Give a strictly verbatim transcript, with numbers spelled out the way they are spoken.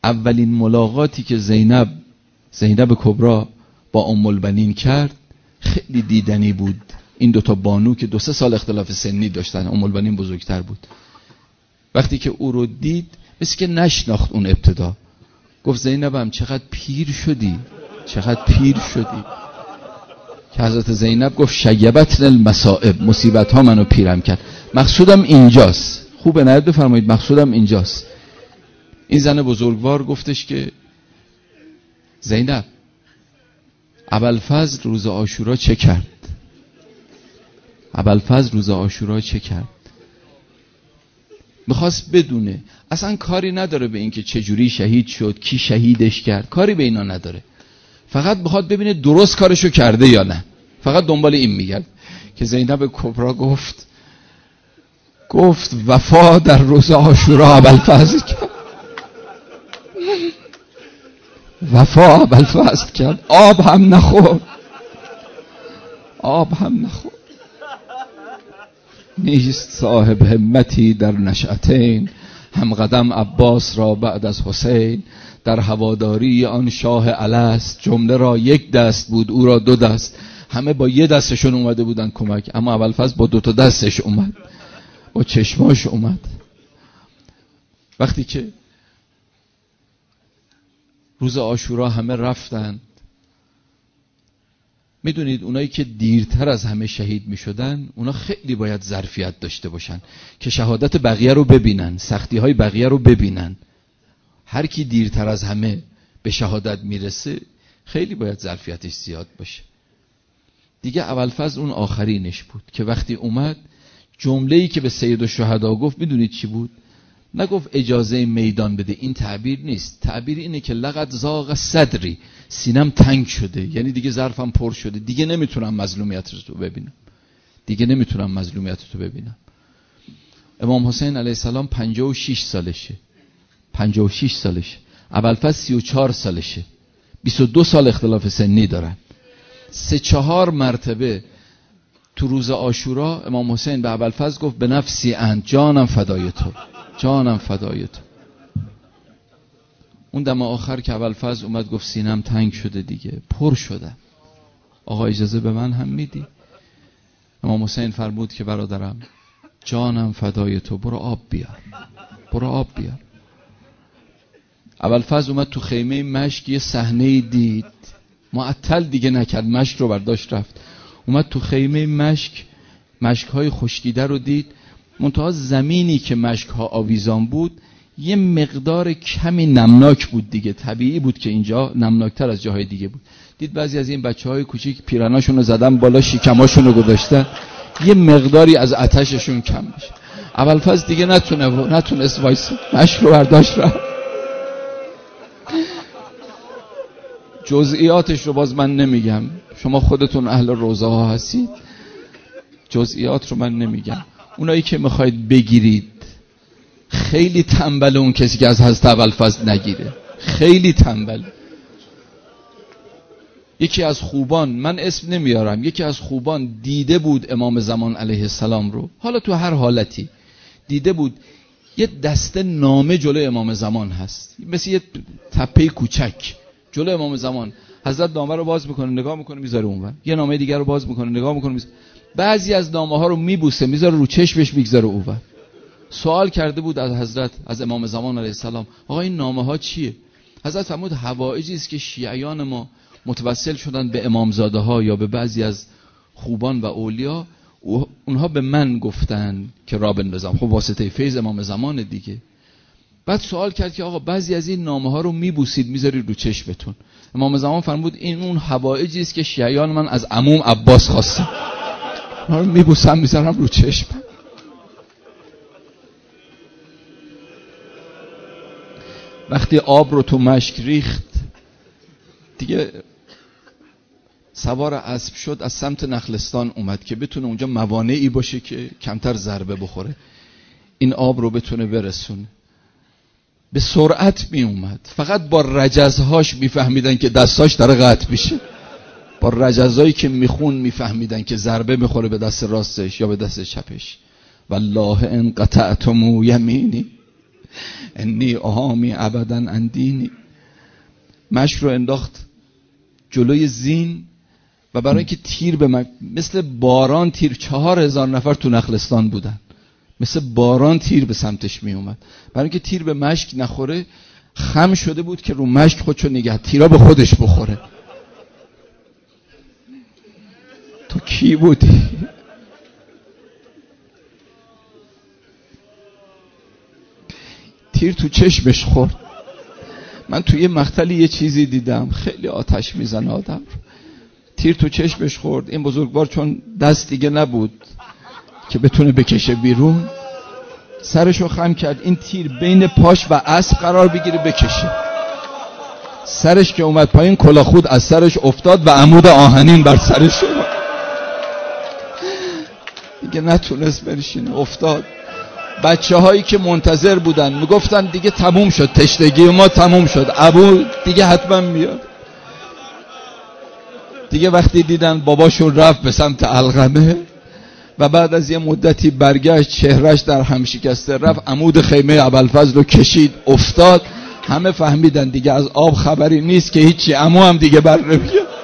اولین ملاقاتی که زینب زینب کبرا با ام البنین کرد خیلی دیدنی بود. این دوتا بانو که دو سه سال اختلاف سنی داشتن، ام البنین بزرگتر بود، وقتی که او رو دید مثل که نشناخت اون ابتدا. گفت زینبم چقدر پیر شدی، چقدر پیر شدی. که حضرت زینب گفت شیبتن المصائب، مصیبت ها منو پیرم کرد. مقصودم اینجاست، خوبه نهایت بفرمایید، مقصودم اینجاست. این زن بزرگوار گفتش که زینب ابوالفضل روز عاشورا چه کرد؟ ابوالفضل روز عاشورا چه کرد؟ میخواست بدونه. اصلا کاری نداره به این که چجوری شهید شد، کی شهیدش کرد، کاری به اینا نداره. فقط میخواد ببینه درست کارشو کرده یا نه. فقط دنبال این میگرد. که زینب کبرا گفت گفت وفا در روز عاشورا ابوالفضل کرد. وفا ابوالفضل کرد، آب هم نخورد، آب هم نخورد. نیست صاحب همتی در نشأتین، هم قدم عباس را بعد از حسین. در هواداری آن شاه الست، جمله را یک دست بود او را دو دست. همه با یه دستشون اومده بودن کمک، اما ابوالفضل با دو تا دستش اومد، با چشماش اومد. وقتی که روز عاشورا همه رفتن، میدونید اونایی که دیرتر از همه شهید میشدن اونا خیلی باید ظرفیت داشته باشن که شهادت بقیه رو ببینن، سختی های بقیه رو ببینن. هر کی دیرتر از همه به شهادت میرسه خیلی باید ظرفیتش زیاد باشه. دیگه ابوالفضل اون آخرینش بود که وقتی اومد جمله‌ای که به سید الشهدا گفت میدونید چی بود؟ نگفت اجازه میدان بده، این تعبیر نیست. تعبیر اینه که لقد ضاق صدری، سینم تنگ شده، یعنی دیگه ظرفم پر شده، دیگه نمیتونم مظلومیت رو ببینم، دیگه نمیتونم مظلومیت رو ببینم. امام حسین علیه السلام پنجاه و شش سالشه، پنجاه و شش سالشه. ابوالفضل سی و چهار سالشه، بیست و دو سال اختلاف سنی دارن. سه چهار مرتبه تو روز عاشورا امام حسین به ابوالفضل گفت به نفسی انت، جانم فدای تو، جانم فدای تو. اون دم آخر که ابوالفضل اومد گفت سینم تنگ شده دیگه، پر شدم، آقا اجازه به من هم میدی؟ امام حسین فرمود که برادرم جانم فدای تو، برو آب بیار، برو آب بیار. ابوالفضل اومد تو خیمه مشک، یه صحنه دید، معطل دیگه نکرد، مشک رو برداشت رفت. اومد تو خیمه مشک، مشک های خشکیده رو دید، منتها زمینی که مشک ها آویزان بود یه مقدار کمی نمناک بود دیگه، طبیعی بود که اینجا نمناکتر از جاهای دیگه بود. دید بعضی از این بچه های کوچیک پیرناشون رو زدن بالا، شکماشون رو گذاشتن، یه مقداری از آتششون کم بشه. ابوالفضل دیگه نتونه نتونست وایس، مشک رو برداشت رفت. جزئیاتش رو باز من نمیگم، شما خودتون اهل روزه ها هستید، جزئیات رو من نمیگم. اونایی که میخواید بگیرید خیلی تنبل اون کسی که از حضرت ابوالفضل نگیره، خیلی تنبل. یکی از خوبان، من اسم نمیارم، یکی از خوبان دیده بود امام زمان علیه السلام رو، حالا تو هر حالتی دیده بود، یه دسته نامه جلوی امام زمان هست، مثل یه تپه کوچک جلوی امام زمان. حضرت نامه رو باز میکنه، نگاه میکنه، میذاره اونور، یه نامه دیگر رو باز میکنه، نگاه میکنه، میذاره. بعضی از نامه ها رو میبوسه، میذاره رو چشمش، میگذاره اونور. سوال کرده بود از حضرت، از امام زمان علیه السلام، آقا این نامه ها چیه؟ حضرت فرمود حوائجی است که شیعیان ما متوسل شدن به امامزاده ها یا به بعضی از خوبان و اولیا، اونها به من گفتن که را بندازم. خب واسطه فیض امام زمان دیگه. بعد سوال کرد که آقا بعضی از این نامه ها رو میبوسید، میذارید رو چشمتون. امام زمان فرمود این اون حوائجی است که شیعیان من از عموم عباس خواستن، اونها رو میبوسم، میذارم رو چشمم. وقتی آب رو تو مشک ریخت دیگه، سوار اسب شد، از سمت نخلستان اومد که بتونه اونجا موانعی باشه که کمتر ضربه بخوره، این آب رو بتونه برسونه. به سرعت می اومد، فقط با رجزهاش میفهمیدن که دستاش داره قطع میشه، با رجزهایی که میخون میفهمیدن که ضربه میخوره به دست راستش یا به دست چپش. والله ان قطعتم یمینی، انی اهامی ابدا اندینی. مشک رو انداخت جلوی زین و برای اینکه تیر به مک... مثل باران تیر، چهار هزار نفر تو نخلستان بودن، مثل باران تیر به سمتش می اومد. برای اینکه تیر به مشک نخوره خم شده بود که رو مشک خودشو نگه، تیرا به خودش بخوره. تو کی بودی؟ تیر تو چشمش خورد. من توی یه مقتلی یه چیزی دیدم خیلی آتش میزنه آدم رو. تیر تو چشمش خورد. این بزرگوار چون دست دیگه نبود که بتونه بکشه بیرون، سرشو خم کرد این تیر بین پاش و اسب قرار بگیره بکشه. سرش که اومد پایین کلاخود از سرش افتاد و عمود آهنین بر سرش اومد. دیگه نتونست بنشینه، افتاد. بچه هایی که منتظر بودن میگفتن دیگه تموم شد، تشنگی ما تموم شد، ابو دیگه حتما میاد. دیگه وقتی دیدن باباشون رفت به سمت علقمه و بعد از یه مدتی برگشت، چهرش در هم شکسته، رفت عمود خیمه ابوالفضل رو کشید افتاد. همه فهمیدن دیگه از آب خبری نیست که هیچی، عمو هم دیگه بر نمیاد.